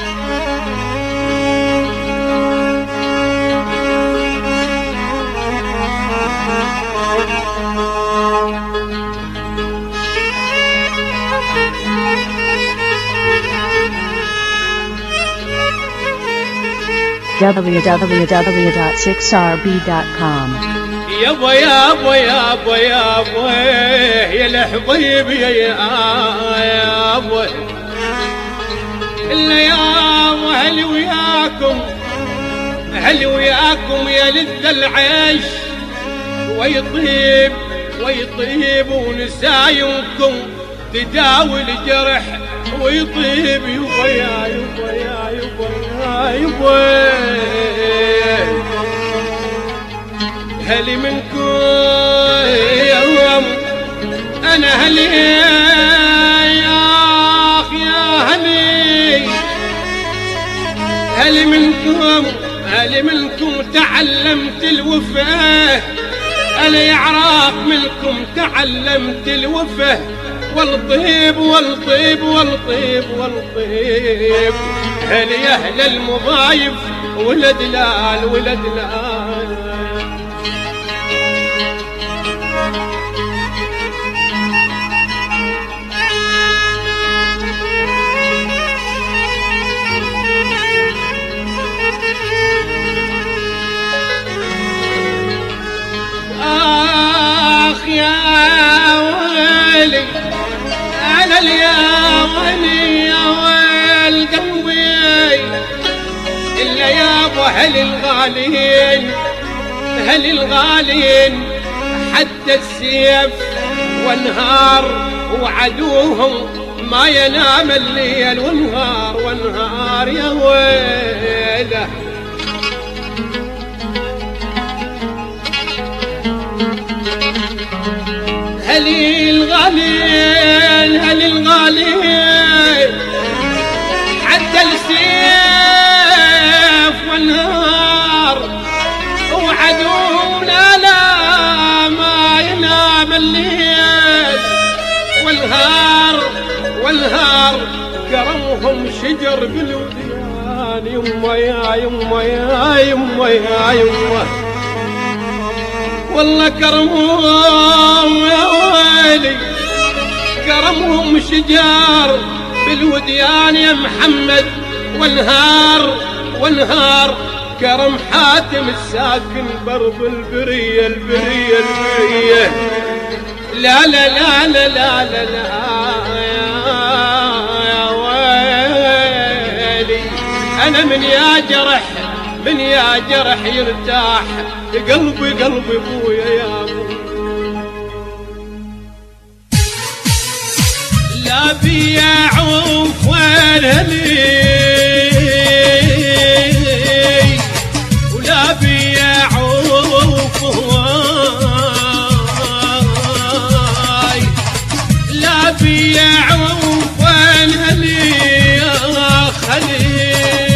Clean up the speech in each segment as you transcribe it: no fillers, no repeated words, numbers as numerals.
www.6rb.com. يابا يابا يابا يابا يا الحبيب يا يابا إلا يابا هل وياكم يا لذ العيش ويطيب ونسايمكم تداوي الجرح ويطيب يبا يا يبا يا يبا يا يبا هلي منكم يوم انا هلي يا اخ يا هلي هلي منكم تعلمت الوفاه انا يا عراق منكم تعلمت الوفاه والطيب والطيب والطيب والطيب هلي يا اهل المضايف ولد لال ولد لال يا ولي يا ويل قلبي إلا يابا هل الغالين حتى السيف والنهار وعدوهم ما ينام الليل والنهار يا ويله هل الغالين حتى السيف والنهار وعدوهم لا ما ينام الليل والنهار كرمهم شجر بالوديان يما يا يما يا يما يا يما والله كرمهم يا ويلي كرمهم شجار بالوديان يا محمد والنهار كرم حاتم الساكن برب البرية لا لا لا لا لا لا, لا يا ويلي أنا من يا جرح يرتاح قلبي ابويا يا ابو لا بيعوف والهلي ولا بيعوف هواي لا بيعوف والهلي يا خلي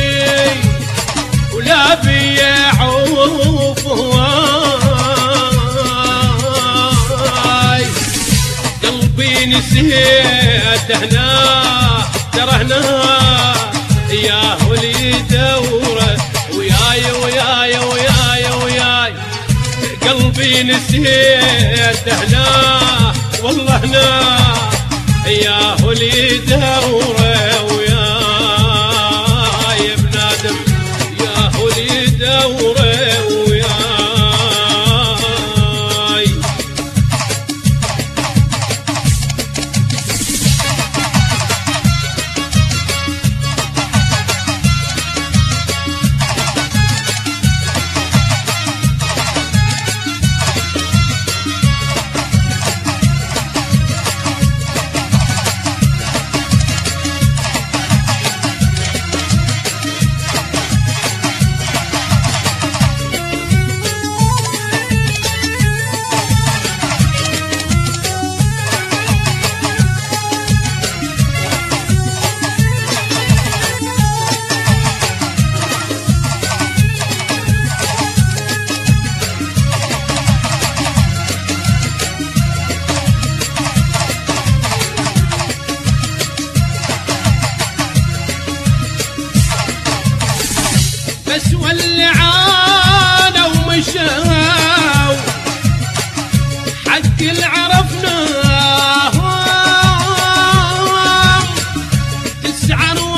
ولا بيعوف هواي قلبي نسيت هنا ترى هنا يا ولي دوره وياي قلبي نسيت هنا والله هنا يا ولي دوره وياي ابن ادم يا ولي دوره وياي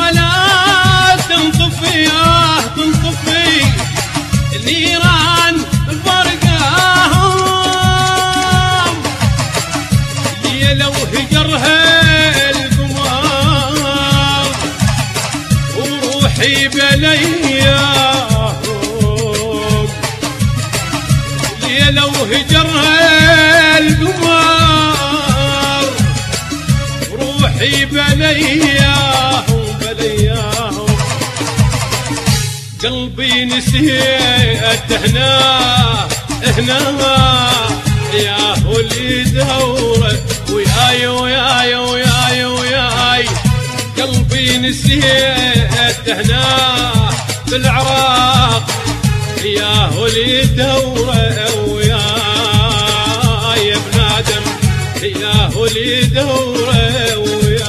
ولا تنطفي تنطفي النيران فرقاهم لي لو هجرها القمر وروحي بلياهم لي لو هجرها القمر روحي بلياهم بلياهم قلبي نسيت هنا يا هو اللي دوره وياي وياي وياي وياي قلبي نسيت هنا بالعراق يا هو اللي دوره وياي يا ابن ادم يا هو اللي دوره وياي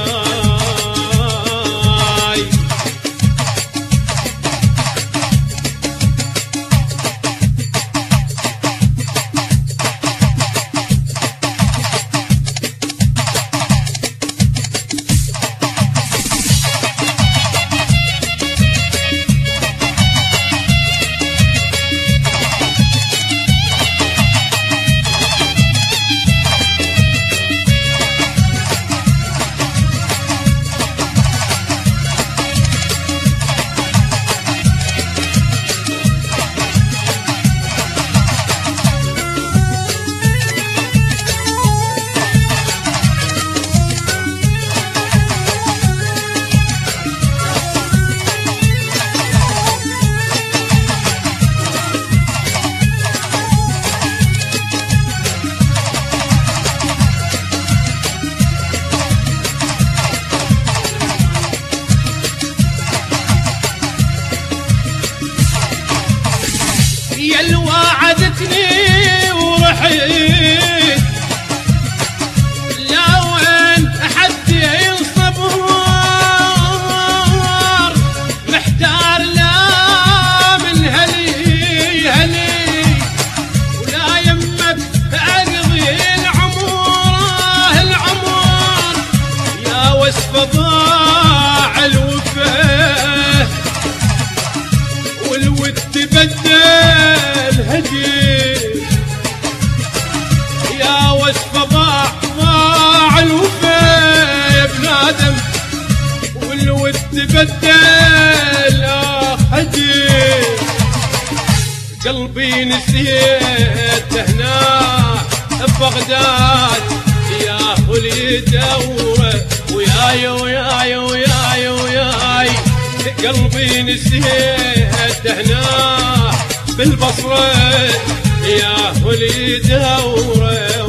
يا اللي وعدتني ورحيت لا وين حد ينصبر محتار لا من هلي ولا يمك اقضي العمر يا وصف ضاع الوفاه والود بدل هجير يا وصف ضاع الوفا يا ابن ادم والود بدل هجير قلبي نسيت هنا ببغداد يا هو اللي دوره وياي وياي وياي وياي قلبي نسيت هنا بالبصرة يا هو اللي دوره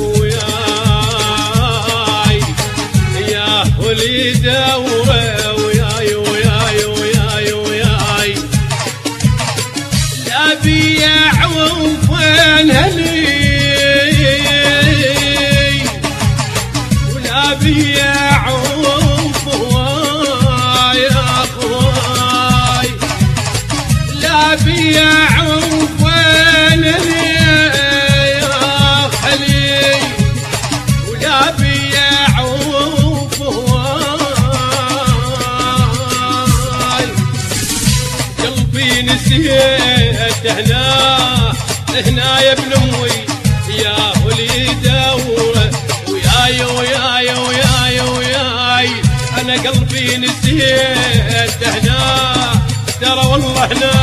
وياي يا هو اللي دوره وياي وياي وياي وياي لا بيع وين هلي ولا بيع بيع وين يا خلي ولا بيع وفواي قلبي نسيت هنا يا ابن امي يا هو اللي دوره وياي وياي وياي وياي انا قلبي نسيت هنا ترى والله هنا